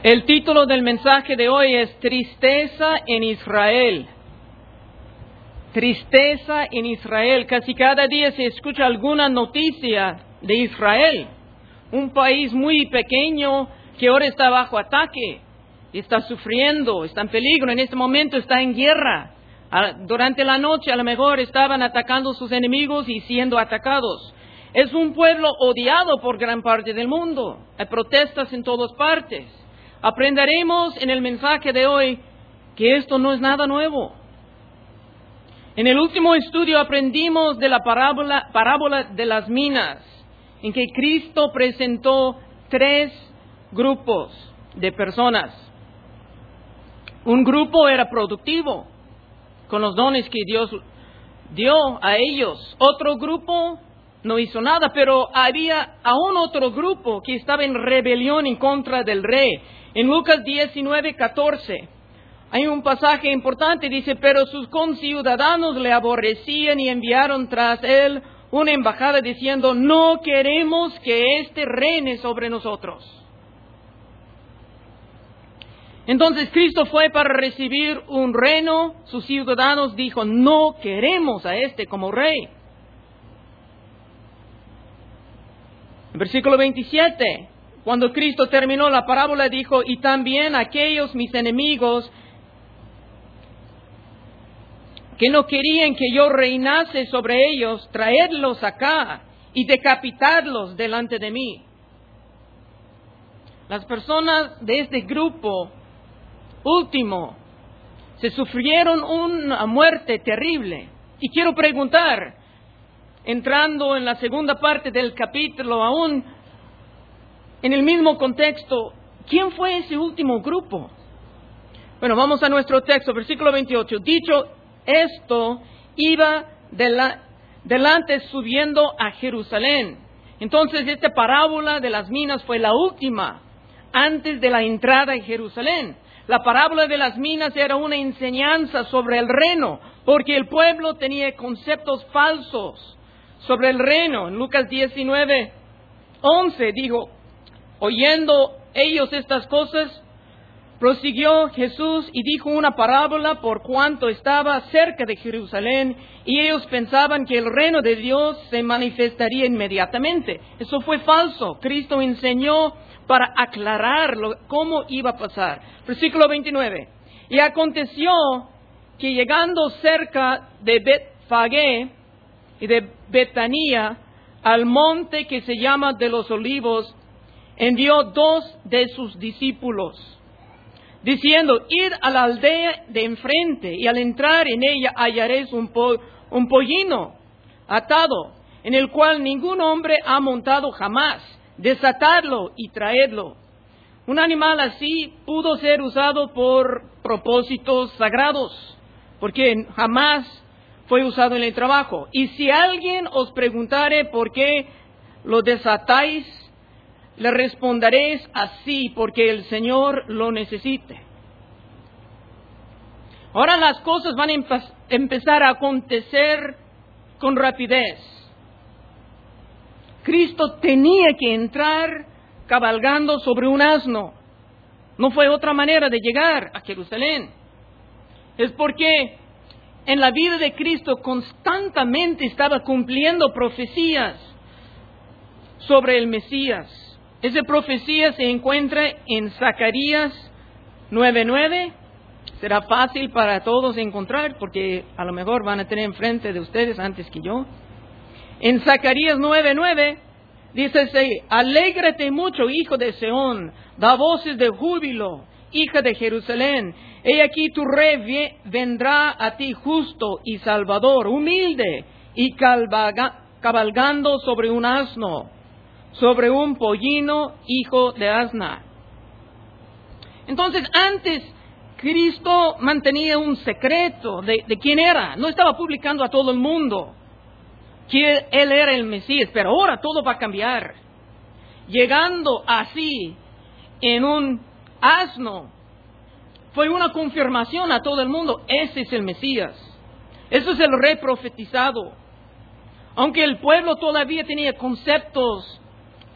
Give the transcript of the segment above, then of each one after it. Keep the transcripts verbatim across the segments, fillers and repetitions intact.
El título del mensaje de hoy es Tristeza en Israel. Tristeza en Israel. Casi cada día se escucha alguna noticia de Israel, un país muy pequeño que ahora está bajo ataque, está sufriendo, está en peligro, en este momento está en guerra. Durante la noche a lo mejor estaban atacando a sus enemigos y siendo atacados. Es un pueblo odiado por gran parte del mundo. Hay protestas en todas partes. Aprenderemos en el mensaje de hoy que esto no es nada nuevo. En el último estudio aprendimos de la parábola, parábola de las minas, en que Cristo presentó tres grupos de personas. Un grupo era productivo, con los dones que Dios dio a ellos. Otro grupo no hizo nada, pero había aún otro grupo que estaba en rebelión en contra del rey. En Lucas diecinueve, catorce, hay un pasaje importante, dice, pero sus conciudadanos le aborrecían y enviaron tras él una embajada diciendo, no queremos que éste reine sobre nosotros. Entonces Cristo fue para recibir un reino, sus ciudadanos dijo, no queremos a este como rey. Versículo veintisiete, cuando Cristo terminó la parábola dijo, y también aquellos mis enemigos que no querían que yo reinase sobre ellos, traedlos acá y decapitadlos delante de mí. Las personas de este grupo último se sufrieron una muerte terrible. Y quiero preguntar, entrando en la segunda parte del capítulo, aún en el mismo contexto, ¿quién fue ese último grupo? Bueno, vamos a nuestro texto, versículo veintiocho. Dicho esto, iba de la, delante subiendo a Jerusalén. Entonces, esta parábola de las minas fue la última, antes de la entrada en Jerusalén. La parábola de las minas era una enseñanza sobre el reino, porque el pueblo tenía conceptos falsos sobre el reino. En Lucas diecinueve, once dijo, oyendo ellos estas cosas, prosiguió Jesús y dijo una parábola por cuanto estaba cerca de Jerusalén y ellos pensaban que el reino de Dios se manifestaría inmediatamente. Eso fue falso. Cristo enseñó para aclarar lo, cómo iba a pasar. Versículo veintinueve. Y aconteció que llegando cerca de Betfagé y de Betania, al monte que se llama de los Olivos, envió dos de sus discípulos, diciendo, id a la aldea de enfrente, y al entrar en ella hallaréis un, po- un pollino atado, en el cual ningún hombre ha montado jamás. Desatadlo y traedlo. Un animal así pudo ser usado por propósitos sagrados, porque jamás fue usado en el trabajo. Y si alguien os preguntare por qué lo desatáis, le responderéis así, porque el Señor lo necesite. Ahora las cosas van a empe- empezar a acontecer con rapidez. Cristo tenía que entrar cabalgando sobre un asno. No fue otra manera de llegar a Jerusalén. Es porque en la vida de Cristo constantemente estaba cumpliendo profecías sobre el Mesías. Esa profecía se encuentra en Zacarías nueve nueve. Será fácil para todos encontrar porque a lo mejor van a tener enfrente de ustedes antes que yo. En Zacarías nueve nueve dice así, alégrate mucho, hijo de Seón, da voces de júbilo, hija de Jerusalén. He aquí tu rey vendrá a ti justo y salvador, humilde y calvaga, cabalgando sobre un asno, sobre un pollino, hijo de asna. Entonces, antes Cristo mantenía un secreto de, de quién era. No estaba publicando a todo el mundo que Él era el Mesías, pero ahora todo va a cambiar. Llegando así en un asno, fue una confirmación a todo el mundo, ese es el Mesías. Ese es el rey profetizado. Aunque el pueblo todavía tenía conceptos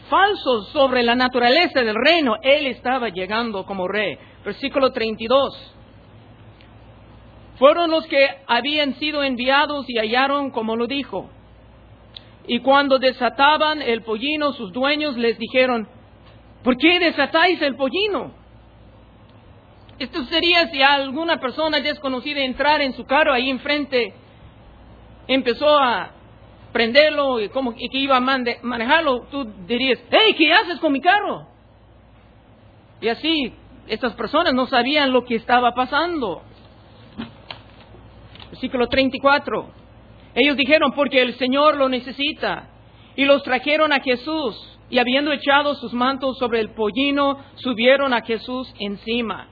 falsos sobre la naturaleza del reino. Él estaba llegando como rey. Versículo treinta y dos. Fueron los que habían sido enviados y hallaron como lo dijo. Y cuando desataban el pollino, sus dueños les dijeron, ¿por qué desatáis el pollino? Esto sería si alguna persona desconocida entrara en su carro ahí enfrente, empezó a prenderlo y, como, y que iba a mande, manejarlo, tú dirías, hey, ¿qué haces con mi carro? Y así, estas personas no sabían lo que estaba pasando. Versículo treinta y cuatro. Ellos dijeron, porque el Señor lo necesita. Y los trajeron a Jesús. Y habiendo echado sus mantos sobre el pollino, subieron a Jesús encima.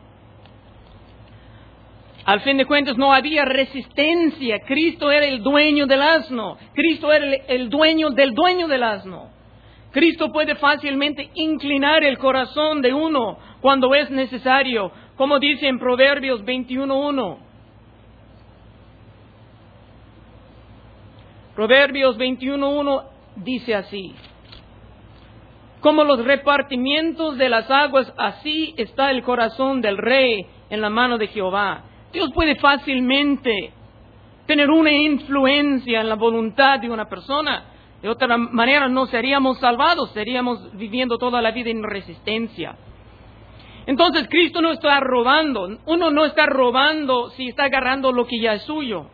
Al fin de cuentas no había resistencia. Cristo era el dueño del asno. Cristo era el, el dueño del dueño del asno. Cristo puede fácilmente inclinar el corazón de uno cuando es necesario. Como dice en Proverbios veintiuno uno. Proverbios veintiuno uno dice así. Como los repartimientos de las aguas, así está el corazón del rey en la mano de Jehová. Dios puede fácilmente tener una influencia en la voluntad de una persona. De otra manera no seríamos salvados, seríamos viviendo toda la vida en resistencia. Entonces Cristo no está robando. Uno no está robando si está agarrando lo que ya es suyo.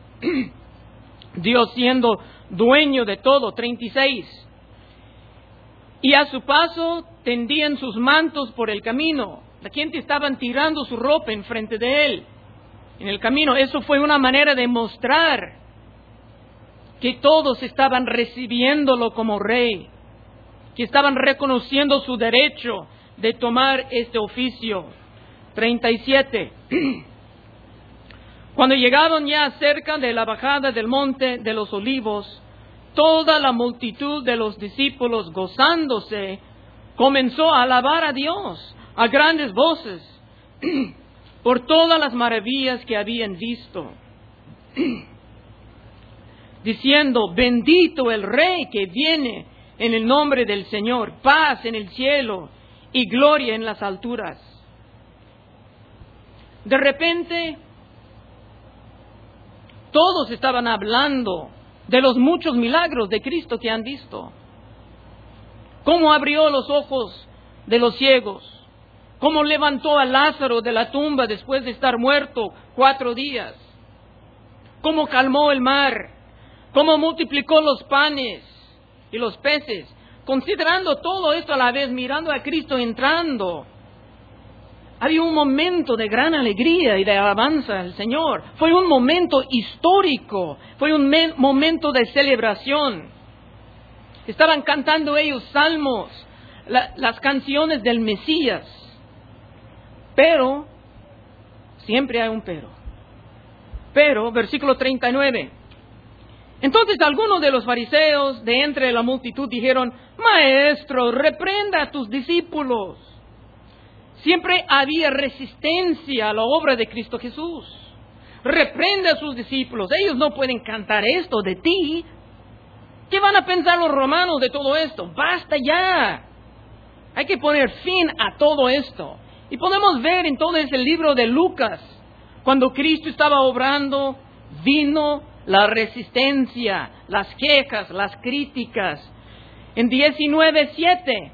Dios siendo dueño de todo. treinta y seis. Y a su paso tendían sus mantos por el camino. La gente estaban tirando su ropa enfrente de él. En el camino, eso fue una manera de mostrar que todos estaban recibiéndolo como rey, que estaban reconociendo su derecho de tomar este oficio. treinta y siete. Cuando llegaron ya cerca de la bajada del monte de los olivos, toda la multitud de los discípulos, gozándose, comenzó a alabar a Dios a grandes voces por todas las maravillas que habían visto, diciendo, bendito el Rey que viene en el nombre del Señor, paz en el cielo y gloria en las alturas. De repente, todos estaban hablando de los muchos milagros de Cristo que han visto. Cómo abrió los ojos de los ciegos. Cómo levantó a Lázaro de la tumba después de estar muerto cuatro días. Cómo calmó el mar. Cómo multiplicó los panes y los peces. Considerando todo esto a la vez, mirando a Cristo entrando, había un momento de gran alegría y de alabanza al Señor. Fue un momento histórico. Fue un me- momento de celebración. Estaban cantando ellos salmos, la, las canciones del Mesías. Pero, siempre hay un pero. Pero, versículo treinta y nueve. Entonces algunos de los fariseos de entre la multitud dijeron, Maestro, reprenda a tus discípulos. Siempre había resistencia a la obra de Cristo Jesús. Reprende a sus discípulos. Ellos no pueden cantar esto de ti. ¿Qué van a pensar los romanos de todo esto? ¡Basta ya! Hay que poner fin a todo esto. Y podemos ver en todo ese libro de Lucas, cuando Cristo estaba obrando, vino la resistencia, las quejas, las críticas. En diecinueve siete,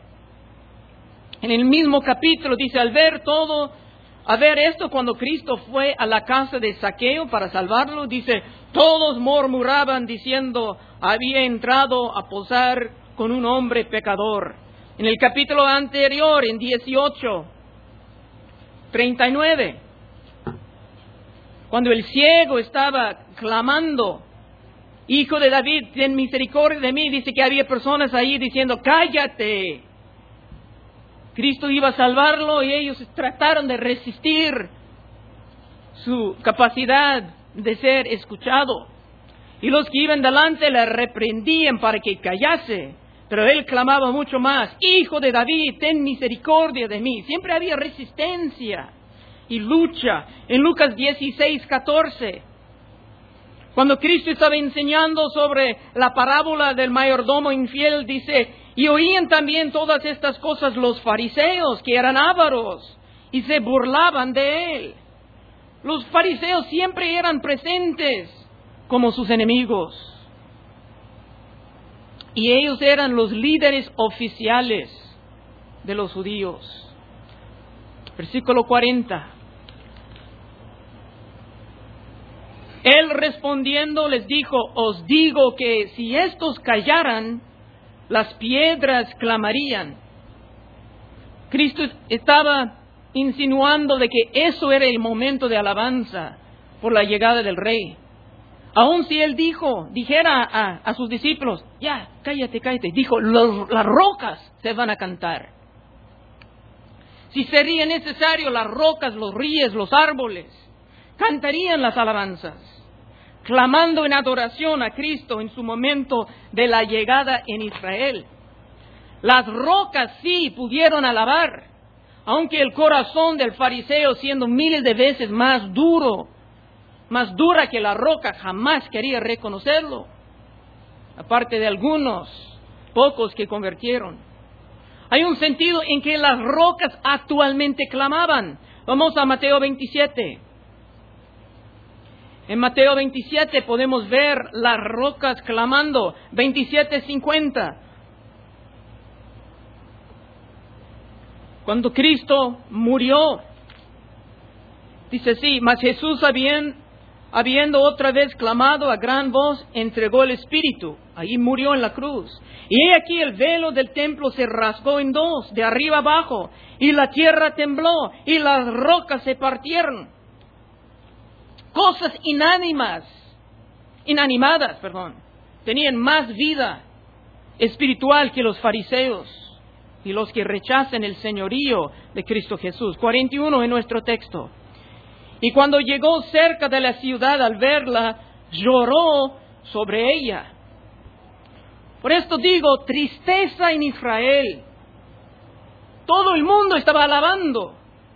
en el mismo capítulo, dice, al ver todo, a ver esto, cuando Cristo fue a la casa de Zaqueo para salvarlo, dice, todos murmuraban diciendo, había entrado a posar con un hombre pecador. En el capítulo anterior, en dieciocho, treinta y nueve, cuando el ciego estaba clamando, Hijo de David, ten misericordia de mí, dice que había personas ahí diciendo, cállate. Cristo iba a salvarlo y ellos trataron de resistir su capacidad de ser escuchado. Y los que iban delante le reprendían para que callase. Pero él clamaba mucho más, Hijo de David, ten misericordia de mí. Siempre había resistencia y lucha. En Lucas dieciséis catorce, cuando Cristo estaba enseñando sobre la parábola del mayordomo infiel, dice, Y oían también todas estas cosas los fariseos, que eran ávaros, y se burlaban de él. Los fariseos siempre eran presentes como sus enemigos. Y ellos eran los líderes oficiales de los judíos. Versículo cuarenta. Él respondiendo les dijo, os digo que si estos callaran, las piedras clamarían. Cristo estaba insinuando de que eso era el momento de alabanza por la llegada del Rey. Aun si él dijo, dijera a, a sus discípulos, ya, cállate, cállate. Dijo, los, las rocas se van a cantar. Si sería necesario, las rocas, los ríos, los árboles, cantarían las alabanzas, clamando en adoración a Cristo en su momento de la llegada en Israel. Las rocas sí pudieron alabar, aunque el corazón del fariseo, siendo miles de veces más duro, más dura que la roca, jamás quería reconocerlo, aparte de algunos pocos que convirtieron. Hay un sentido en que las rocas actualmente clamaban. Vamos a Mateo veintisiete. En Mateo veintisiete podemos ver las rocas clamando. veintisiete cincuenta. Cuando Cristo murió, dice así, mas Jesús habían, habiendo otra vez clamado a gran voz, entregó el Espíritu. Ahí murió en la cruz. Y he aquí el velo del templo se rasgó en dos, de arriba abajo, y la tierra tembló, y las rocas se partieron. Cosas inánimas, inanimadas, perdón, tenían más vida espiritual que los fariseos y los que rechazan el señorío de Cristo Jesús. cuarenta y uno en nuestro texto. Y cuando llegó cerca de la ciudad, al verla, lloró sobre ella. Por esto digo, tristeza en Israel. Todo el mundo estaba alabando.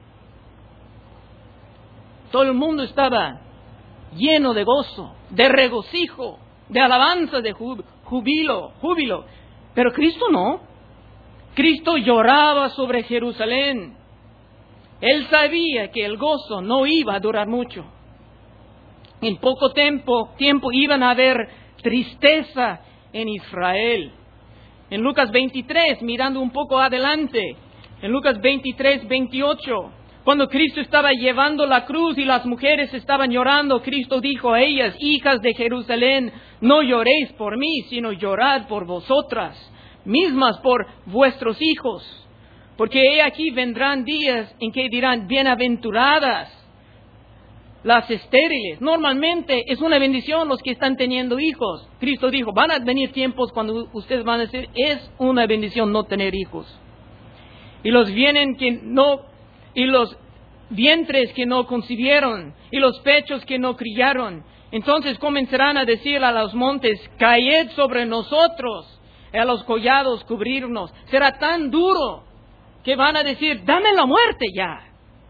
Todo el mundo estaba lleno de gozo, de regocijo, de alabanza, de júbilo, júbilo. Pero Cristo no. Cristo lloraba sobre Jerusalén. Él sabía que el gozo no iba a durar mucho. En poco tiempo, tiempo iban a haber tristeza en Israel. En Lucas veintitrés, mirando un poco adelante, en Lucas veintitrés, veintiocho, cuando Cristo estaba llevando la cruz y las mujeres estaban llorando, Cristo dijo a ellas, hijas de Jerusalén, no lloréis por mí, sino llorad por vosotras mismas, por vuestros hijos. Porque he aquí vendrán días en que dirán, bienaventuradas las estériles. Normalmente es una bendición los que están teniendo hijos. Cristo dijo, van a venir tiempos cuando ustedes van a decir, es una bendición no tener hijos. Y los vienen que no, y los vientres que no concibieron, y los pechos que no criaron. Entonces comenzarán a decir a los montes, caed sobre nosotros, y a los collados cubrirnos. Será tan duro que van a decir, dame la muerte ya.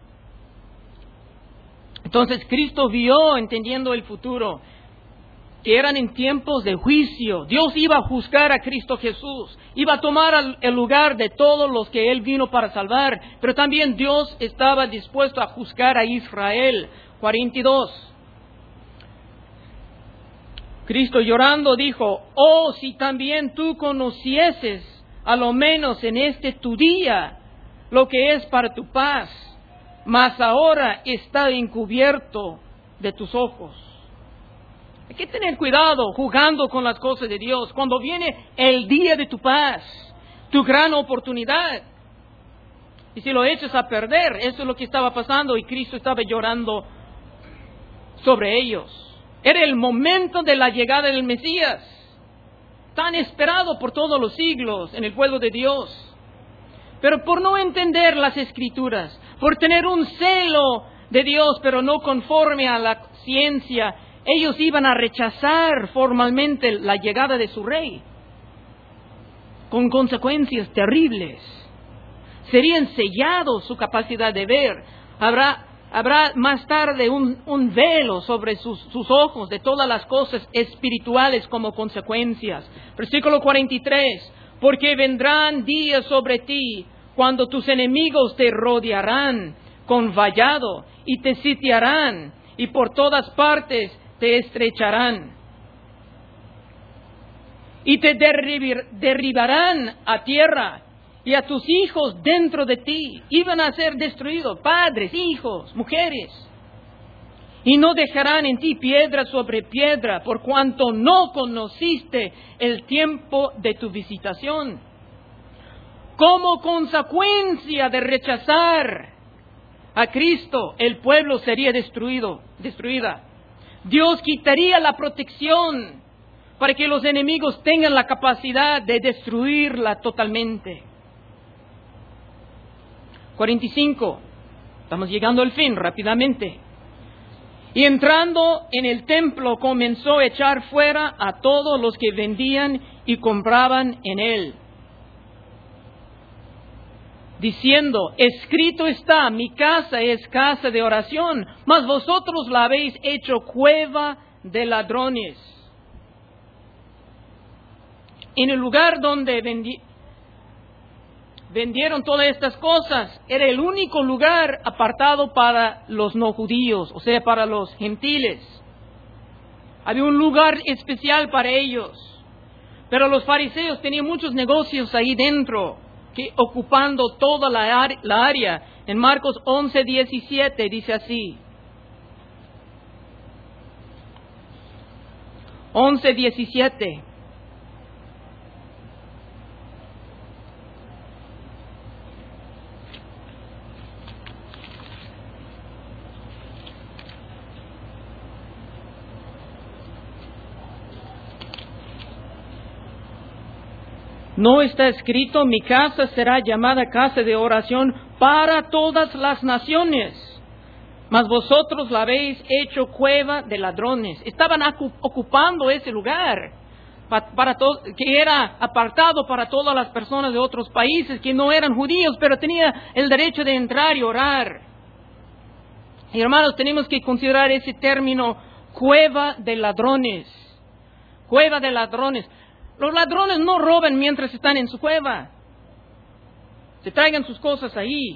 Entonces Cristo vio, entendiendo el futuro, que eran en tiempos de juicio. Dios iba a juzgar a Cristo Jesús, iba a tomar el lugar de todos los que Él vino para salvar, pero también Dios estaba dispuesto a juzgar a Israel. cuarenta y dos. Cristo llorando dijo, oh, si también tú conocieses, a lo menos en este tu día, lo que es para tu paz, mas ahora está encubierto de tus ojos. Hay que tener cuidado jugando con las cosas de Dios. Cuando viene el día de tu paz, tu gran oportunidad, y si lo echas a perder, eso es lo que estaba pasando y Cristo estaba llorando sobre ellos. Era el momento de la llegada del Mesías, tan esperado por todos los siglos en el pueblo de Dios. Pero por no entender las Escrituras, por tener un celo de Dios, pero no conforme a la ciencia, ellos iban a rechazar formalmente la llegada de su Rey, con consecuencias terribles. Serían sellados su capacidad de ver. Habrá, habrá más tarde un, un velo sobre sus, sus ojos de todas las cosas espirituales como consecuencias. Versículo cuarenta y tres. porque vendrán días sobre ti cuando tus enemigos te rodearán con vallado y te sitiarán y por todas partes te estrecharán. Y te derribar, derribarán a tierra y a tus hijos dentro de ti. Iban a ser destruidos, padres, hijos, mujeres. Y no dejarán en ti piedra sobre piedra, por cuanto no conociste el tiempo de tu visitación. Como consecuencia de rechazar a Cristo, el pueblo sería destruido, destruida. Dios quitaría la protección para que los enemigos tengan la capacidad de destruirla totalmente. cuarenta y cinco. Estamos llegando al fin rápidamente. Y entrando en el templo comenzó a echar fuera a todos los que vendían y compraban en él, diciendo: escrito está, mi casa es casa de oración, mas vosotros la habéis hecho cueva de ladrones. En el lugar donde vendi- vendieron todas estas cosas, era el único lugar apartado para los no judíos, o sea, para los gentiles. Había un lugar especial para ellos. Pero los fariseos tenían muchos negocios ahí dentro, que ocupando toda la, ar- la área. En Marcos once, diecisiete dice así. once, diecisiete. ¿No está escrito: mi casa será llamada casa de oración para todas las naciones? Mas vosotros la habéis hecho cueva de ladrones. Estaban ocupando ese lugar para, para to- que era apartado para todas las personas de otros países que no eran judíos, pero tenían el derecho de entrar y orar. Y hermanos, tenemos que considerar ese término, cueva de ladrones. Cueva de ladrones. Los ladrones no roban mientras están en su cueva. Se traigan sus cosas ahí.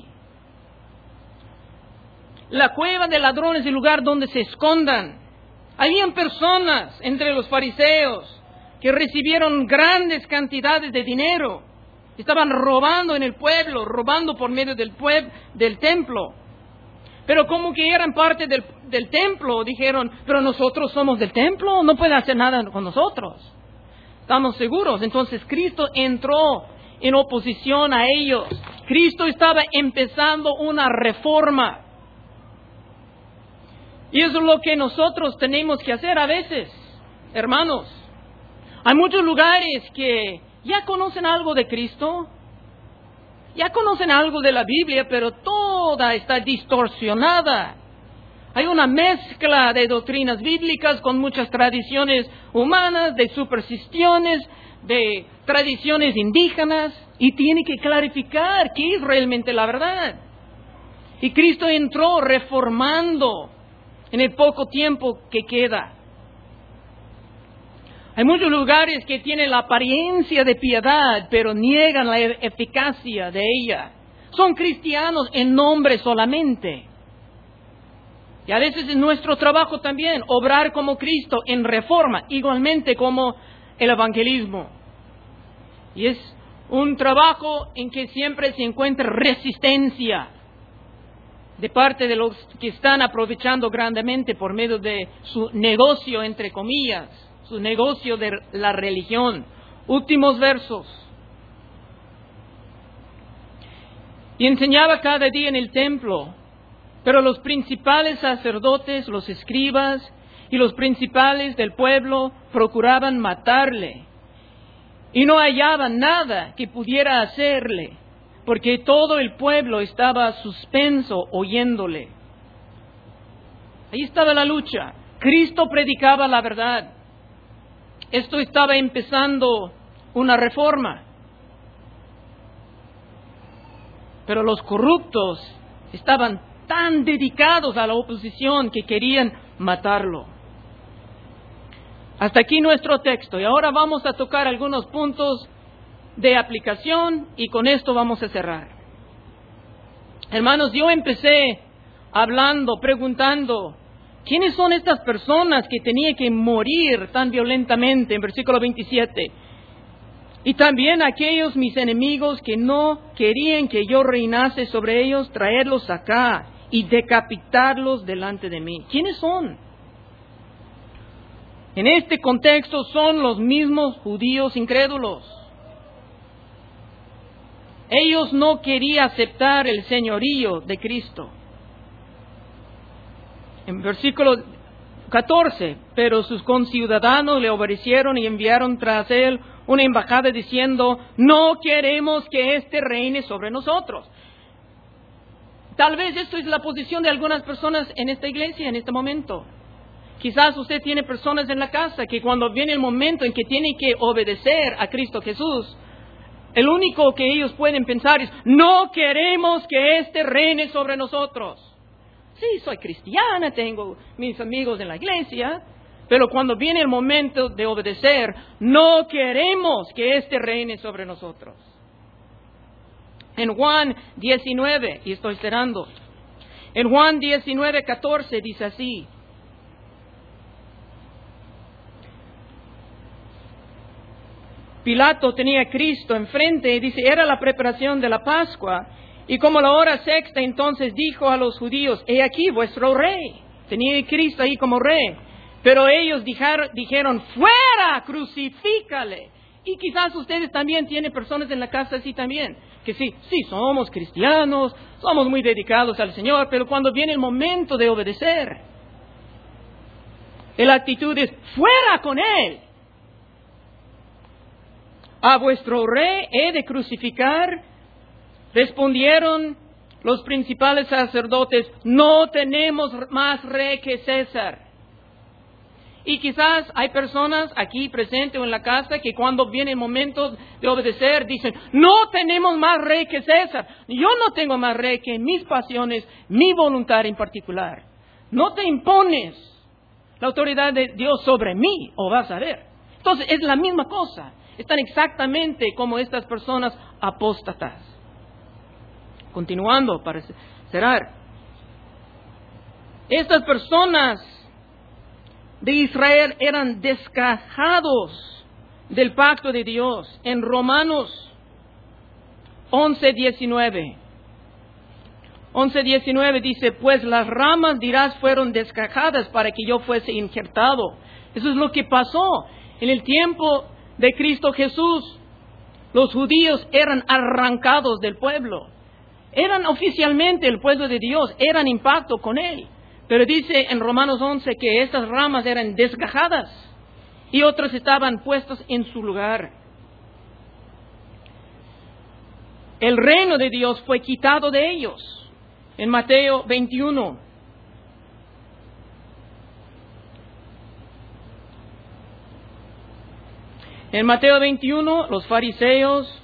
La cueva de ladrones es el lugar donde se escondan. Habían personas entre los fariseos que recibieron grandes cantidades de dinero. Estaban robando en el pueblo, robando por medio del pueblo, del templo. Pero como que eran parte del, del templo, dijeron: pero nosotros somos del templo, no pueden hacer nada con nosotros. Estamos seguros. Entonces Cristo entró en oposición a ellos. Cristo estaba empezando una reforma. Y eso es lo que nosotros tenemos que hacer a veces, hermanos. Hay muchos lugares que ya conocen algo de Cristo, ya conocen algo de la Biblia, pero toda está distorsionada. Hay una mezcla de doctrinas bíblicas con muchas tradiciones humanas, de supersticiones, de tradiciones indígenas, y tiene que clarificar qué es realmente la verdad. Y Cristo entró reformando en el poco tiempo que queda. Hay muchos lugares que tienen la apariencia de piedad, pero niegan la eficacia de ella. Son cristianos en nombre solamente. Y a veces es nuestro trabajo también obrar como Cristo en reforma, igualmente como el evangelismo. Y es un trabajo en que siempre se encuentra resistencia de parte de los que están aprovechando grandemente por medio de su negocio, entre comillas, su negocio de la religión. Últimos versos. Y enseñaba cada día en el templo. Pero los principales sacerdotes, los escribas y los principales del pueblo procuraban matarle. Y no hallaban nada que pudiera hacerle, porque todo el pueblo estaba suspenso oyéndole. Ahí estaba la lucha. Cristo predicaba la verdad. Esto estaba empezando una reforma. Pero los corruptos estaban tan dedicados a la oposición que querían matarlo. Hasta aquí nuestro texto. Y ahora vamos a tocar algunos puntos de aplicación y con esto vamos a cerrar. Hermanos, yo empecé hablando, preguntando, ¿quiénes son estas personas que tenían que morir tan violentamente? En versículo veintisiete. Y también aquellos mis enemigos que no querían que yo reinase sobre ellos, traerlos acá y decapitarlos delante de mí. ¿Quiénes son? En este contexto son los mismos judíos incrédulos. Ellos no querían aceptar el señorío de Cristo. En versículo catorce, pero sus conciudadanos le obedecieron y enviaron tras él una embajada diciendo, no queremos que éste reine sobre nosotros. Tal vez esto es la posición de algunas personas en esta iglesia en este momento. Quizás usted tiene personas en la casa que cuando viene el momento en que tiene que obedecer a Cristo Jesús, el único que ellos pueden pensar es, no queremos que éste reine sobre nosotros. Sí, soy cristiana, tengo mis amigos en la iglesia, pero cuando viene el momento de obedecer, no queremos que éste reine sobre nosotros. En Juan diecinueve, y estoy cerrando, en Juan diecinueve, catorce dice así, Pilato tenía a Cristo enfrente y dice, era la preparación de la Pascua. Y como la hora sexta, entonces dijo a los judíos, he aquí vuestro rey. Tenía a Cristo ahí como rey. Pero ellos dijeron, dijeron, fuera, crucifícale. Y quizás ustedes también tienen personas en la casa así también. Que sí, sí, somos cristianos, somos muy dedicados al Señor, pero cuando viene el momento de obedecer, la actitud es, fuera con él. A vuestro rey he de crucificar. Respondieron los principales sacerdotes, no tenemos más rey que César. Y quizás hay personas aquí presentes o en la casa que cuando viene el momento de obedecer dicen, no tenemos más rey que César. Yo no tengo más rey que mis pasiones, mi voluntad en particular. No te impones la autoridad de Dios sobre mí, o vas a ver. Entonces es la misma cosa. Están exactamente como estas personas apóstatas. Continuando para cerrar. Estas personas de Israel eran descajados del pacto de Dios. En Romanos once diecinueve. once diecinueve dice, pues las ramas dirás fueron descajadas para que yo fuese injertado. Eso es lo que pasó en el tiempo de Cristo Jesús. Los judíos eran arrancados del pueblo. Eran oficialmente el pueblo de Dios, eran en pacto con Él. Pero dice en Romanos once que estas ramas eran desgajadas y otras estaban puestas en su lugar. El reino de Dios fue quitado de ellos. En Mateo veintiuno. En Mateo veintiuno, los fariseos,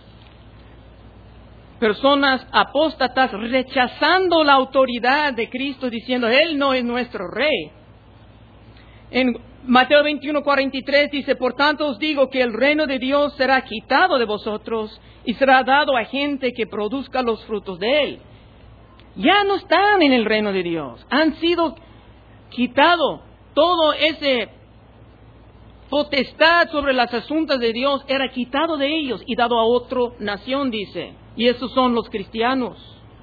personas apóstatas rechazando la autoridad de Cristo, diciendo, Él no es nuestro rey. En Mateo veintiuno, cuarenta y tres dice, por tanto os digo que el reino de Dios será quitado de vosotros y será dado a gente que produzca los frutos de Él. Ya no están en el reino de Dios, han sido quitado. Todo ese potestad sobre las asuntos de Dios era quitado de ellos y dado a otra nación, dice. Y esos son los cristianos.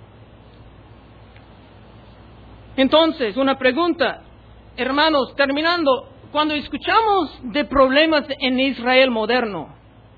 Entonces, una pregunta, hermanos, terminando, cuando escuchamos de problemas en Israel moderno,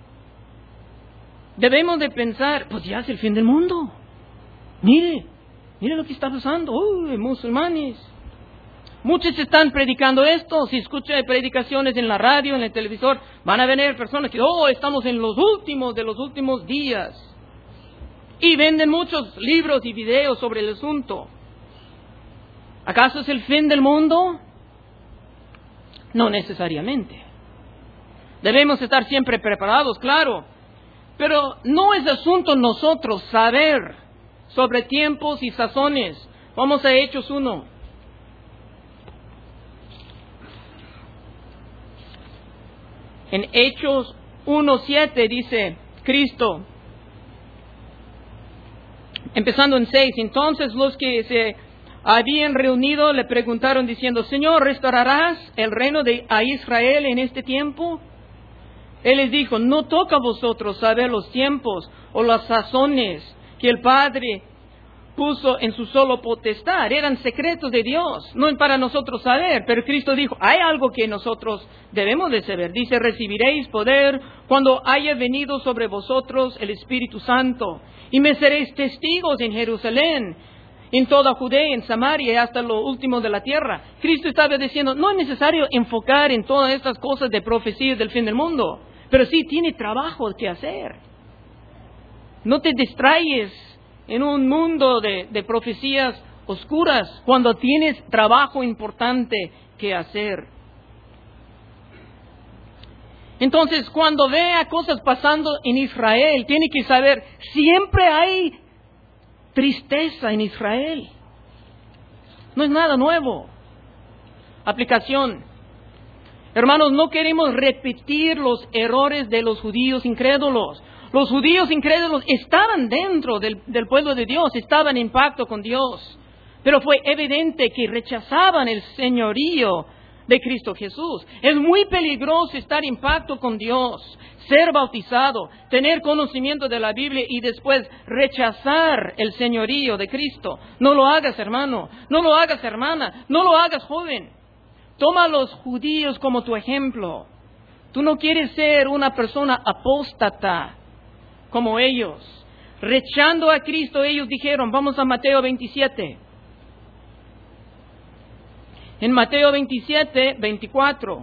debemos de pensar, pues ya es el fin del mundo. Mire, mire lo que está pasando. Uy, musulmanes. Muchos están predicando esto. Si escucha predicaciones en la radio, en el televisor, van a venir personas que, oh, estamos en los últimos de los últimos días. Y venden muchos libros y videos sobre el asunto. ¿Acaso es el fin del mundo? No necesariamente. Debemos estar siempre preparados, claro. Pero no es asunto nosotros saber sobre tiempos y sazones. Vamos a Hechos uno. En Hechos uno siete dice, Cristo. Empezando en seis, entonces los que se habían reunido le preguntaron diciendo, Señor, ¿restaurarás el reino de a Israel en este tiempo? Él les dijo, no toca a vosotros saber los tiempos o las sazones que el Padre puso en su solo potestad. Eran secretos de Dios, no para nosotros saber. Pero Cristo dijo, hay algo que nosotros debemos de saber. Dice, recibiréis poder cuando haya venido sobre vosotros el Espíritu Santo. Y me seréis testigos en Jerusalén, en toda Judea, en Samaria y hasta lo último de la tierra. Cristo estaba diciendo, no es necesario enfocar en todas estas cosas de profecías del fin del mundo, pero sí tiene trabajo que hacer. No te distraies en un mundo de, de profecías oscuras cuando tienes trabajo importante que hacer. Entonces, cuando vea cosas pasando en Israel, tiene que saber, siempre hay tristeza en Israel. No es nada nuevo. Aplicación. Hermanos, no queremos repetir los errores de los judíos incrédulos. Los judíos incrédulos estaban dentro del, del pueblo de Dios, estaban en pacto con Dios. Pero fue evidente que rechazaban el señorío de Cristo Jesús. Es muy peligroso estar en pacto con Dios, ser bautizado, tener conocimiento de la Biblia y después rechazar el señorío de Cristo. No lo hagas, hermano. No lo hagas, hermana. No lo hagas, joven. Toma a los judíos como tu ejemplo. Tú no quieres ser una persona apóstata como ellos. Rechazando a Cristo, ellos dijeron, vamos a Mateo veintisiete. En Mateo veintisiete, veinticuatro.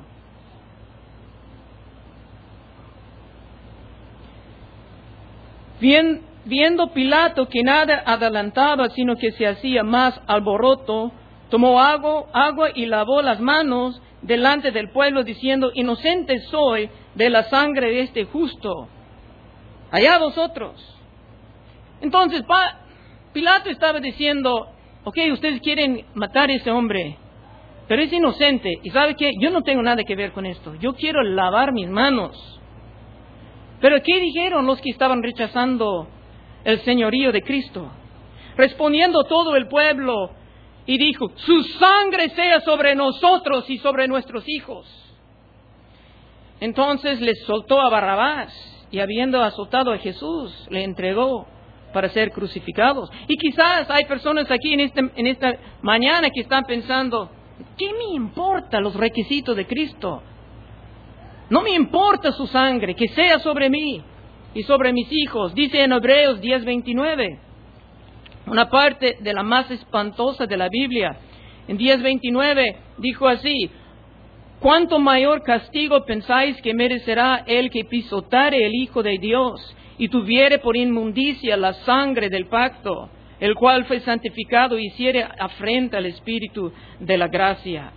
Bien, viendo Pilato que nada adelantaba, sino que se hacía más alboroto, tomó agua, agua y lavó las manos delante del pueblo, diciendo, inocente soy de la sangre de este justo. Allá vosotros. Entonces, pa, Pilato estaba diciendo, ok, ustedes quieren matar a ese hombre, pero es inocente. ¿Y sabe qué? Yo no tengo nada que ver con esto. Yo quiero lavar mis manos. Pero ¿qué dijeron los que estaban rechazando el señorío de Cristo? Respondiendo todo el pueblo, y dijo, su sangre sea sobre nosotros y sobre nuestros hijos. Entonces les soltó a Barrabás, y habiendo azotado a Jesús, le entregó para ser crucificados. Y quizás hay personas aquí en, este, en esta mañana que están pensando, ¿qué me importa los requisitos de Cristo? No me importa su sangre, que sea sobre mí y sobre mis hijos. Dice en Hebreos diez veintinueve, una parte de la más espantosa de la Biblia. En diez veintinueve dijo así, ¿cuánto mayor castigo pensáis que merecerá el que pisotare el Hijo de Dios y tuviere por inmundicia la sangre del pacto, el cual fue santificado y hiciere afrenta al Espíritu de la gracia?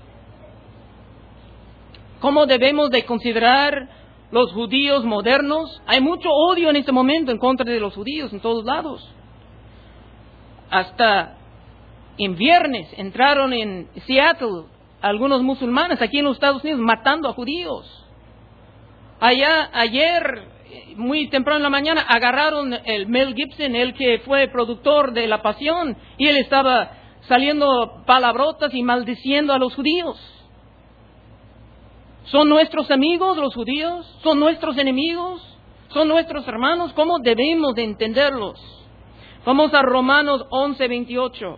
¿Cómo debemos de considerar los judíos modernos? Hay mucho odio en este momento en contra de los judíos en todos lados. Hasta en viernes entraron en Seattle algunos musulmanes aquí en los Estados Unidos matando a judíos. Allá, ayer, muy temprano en la mañana, agarraron el Mel Gibson, el que fue productor de La Pasión, y él estaba saliendo palabrotas y maldiciendo a los judíos. ¿Son nuestros amigos los judíos? ¿Son nuestros enemigos? ¿Son nuestros hermanos? ¿Cómo debemos de entenderlos? Vamos a Romanos once veintiocho.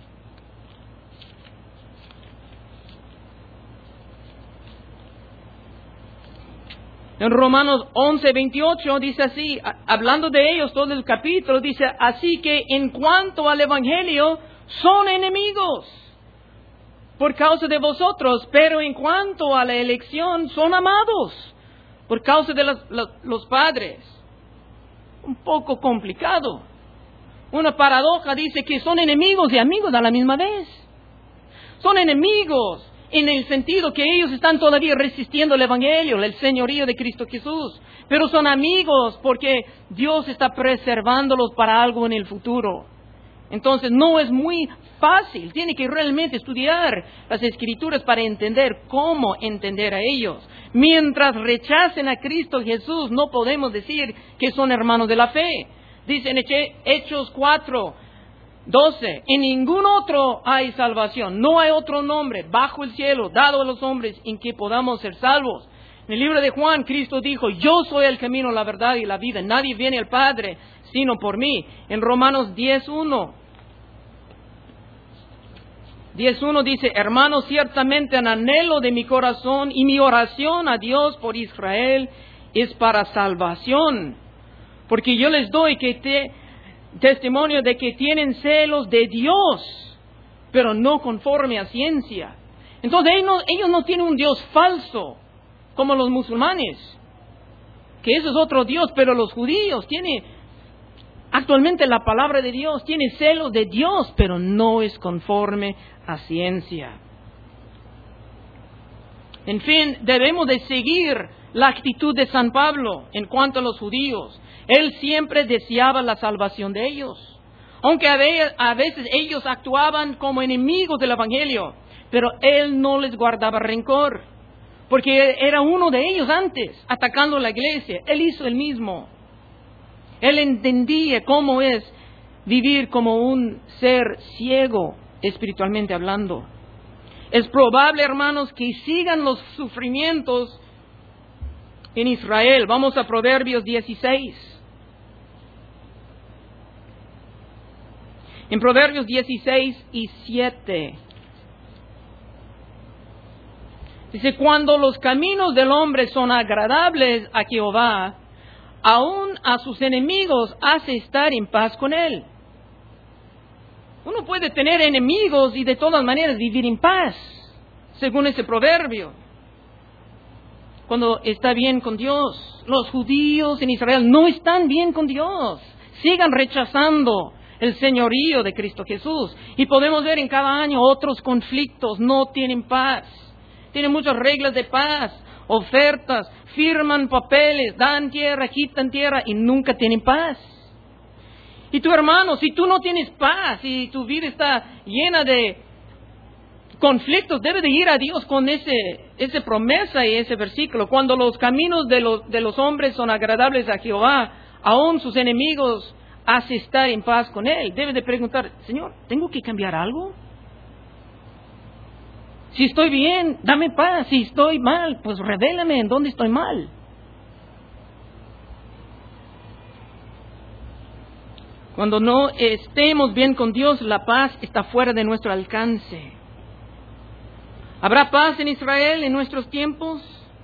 En Romanos once veintiocho dice así, hablando de ellos todo el capítulo, dice, así que en cuanto al Evangelio, son enemigos por causa de vosotros, pero en cuanto a la elección, son amados por causa de los, los, los padres. Un poco complicado. Una paradoja dice que son enemigos y amigos a la misma vez. Son enemigos en el sentido que ellos están todavía resistiendo el Evangelio, el señorío de Cristo Jesús. Pero son amigos porque Dios está preservándolos para algo en el futuro. Entonces no es muy fácil, tiene que realmente estudiar las Escrituras para entender cómo entender a ellos. Mientras rechacen a Cristo Jesús, no podemos decir que son hermanos de la fe. Dice en Hechos cuatro, doce, en ningún otro hay salvación, no hay otro nombre bajo el cielo dado a los hombres en que podamos ser salvos. En el libro de Juan, Cristo dijo, yo soy el camino, la verdad y la vida, nadie viene al Padre sino por mí. En Romanos diez uno, diez uno dice, hermanos, ciertamente el anhelo de mi corazón y mi oración a Dios por Israel es para salvación, porque yo les doy que te, testimonio de que tienen celos de Dios, pero no conforme a ciencia. Entonces ellos no, ellos no tienen un Dios falso, como los musulmanes, que ese es otro Dios, pero los judíos tienen actualmente la palabra de Dios, tiene celos de Dios, pero no es conforme a ciencia. En fin, debemos de seguir la actitud de San Pablo en cuanto a los judíos. Él siempre deseaba la salvación de ellos, aunque a veces ellos actuaban como enemigos del Evangelio, pero él no les guardaba rencor, porque era uno de ellos antes, atacando la iglesia. Él hizo el mismo. Él entendía cómo es vivir como un ser ciego, espiritualmente hablando. Es probable, hermanos, que sigan los sufrimientos en Israel. Vamos a Proverbios dieciséis. En Proverbios dieciséis y siete. Dice, cuando los caminos del hombre son agradables a Jehová, aún a sus enemigos hace estar en paz con él. Uno puede tener enemigos y de todas maneras vivir en paz, según ese proverbio, cuando está bien con Dios. Los judíos en Israel no están bien con Dios, sigan rechazando el señorío de Cristo Jesús. Y podemos ver en cada año otros conflictos, no tienen paz. Tienen muchas reglas de paz, ofertas, firman papeles, dan tierra, quitan tierra y nunca tienen paz. Y tu hermano, si tú no tienes paz y tu vida está llena de conflictos, debes de ir a Dios con ese, esa promesa y ese versículo. Cuando los caminos de los, de los hombres son agradables a Jehová, aún sus enemigos hace estar en paz con él. Debes de preguntar, Señor, ¿tengo que cambiar algo? Si estoy bien, dame paz. Si estoy mal, pues revélame en dónde estoy mal. Cuando no estemos bien con Dios, la paz está fuera de nuestro alcance. ¿Habrá paz en Israel en nuestros tiempos?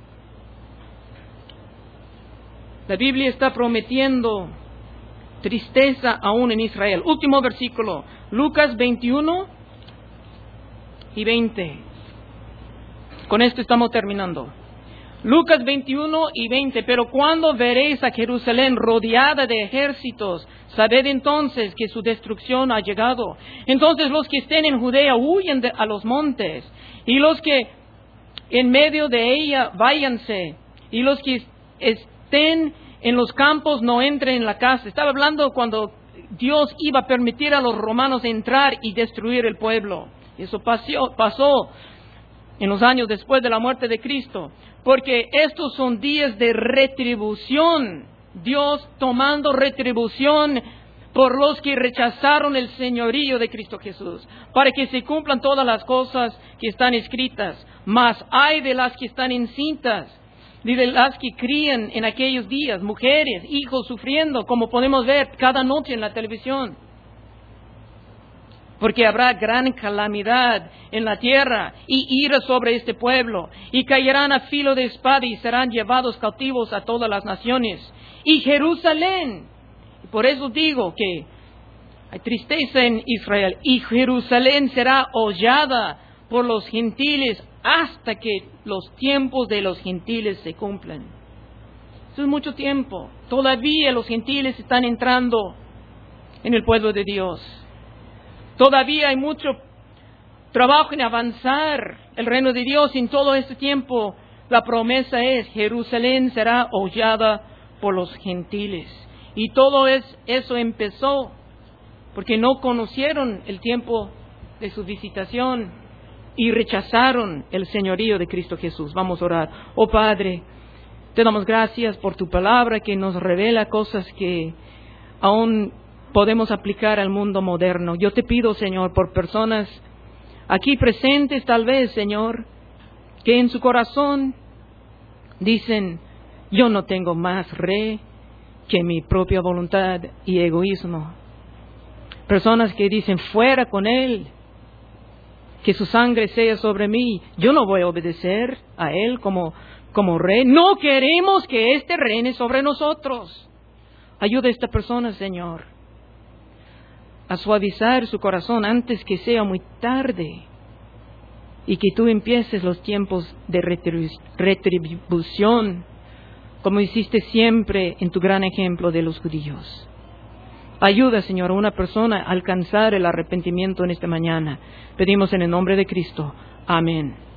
La Biblia está prometiendo tristeza aún en Israel. Último versículo, Lucas veintiuno y veinte. Con esto estamos terminando. Lucas veintiuno y veinte. Pero cuando veréis a Jerusalén rodeada de ejércitos, sabed entonces que su destrucción ha llegado. Entonces los que estén en Judea huyen de, a los montes, y los que en medio de ella váyanse, y los que estén en los campos no entren en la casa. Estaba hablando cuando Dios iba a permitir a los romanos entrar y destruir el pueblo. Eso pasó, pasó en los años después de la muerte de Cristo, porque estos son días de retribución. Dios tomando retribución por los que rechazaron el señorío de Cristo Jesús, para que se cumplan todas las cosas que están escritas. Mas hay de las que están encintas, y de las que crían en aquellos días, mujeres, hijos sufriendo, como podemos ver cada noche en la televisión. Porque habrá gran calamidad en la tierra y ira sobre este pueblo, y caerán a filo de espada y serán llevados cautivos a todas las naciones. Y Jerusalén, por eso digo que hay tristeza en Israel, y Jerusalén será hollada por los gentiles hasta que los tiempos de los gentiles se cumplan. Eso es mucho tiempo. Todavía los gentiles están entrando en el pueblo de Dios. Todavía hay mucho trabajo en avanzar el reino de Dios. En todo este tiempo la promesa es: Jerusalén será hollada por los gentiles. Y todo es, eso empezó porque no conocieron el tiempo de su visitación y rechazaron el señorío de Cristo Jesús. Vamos a orar. Oh Padre, te damos gracias por tu palabra que nos revela cosas que aún podemos aplicar al mundo moderno. Yo te pido, Señor, por personas aquí presentes tal vez, Señor, que en su corazón dicen, yo no tengo más re que mi propia voluntad y egoísmo. Personas que dicen, fuera con Él, que su sangre sea sobre mí, yo no voy a obedecer a Él como, como rey. No queremos que este reine sobre nosotros. Ayuda a esta persona, Señor, a suavizar su corazón antes que sea muy tarde y que tú empieces los tiempos de retribución, como hiciste siempre en tu gran ejemplo de los judíos. Ayuda, Señor, a una persona a alcanzar el arrepentimiento en esta mañana. Pedimos en el nombre de Cristo. Amén.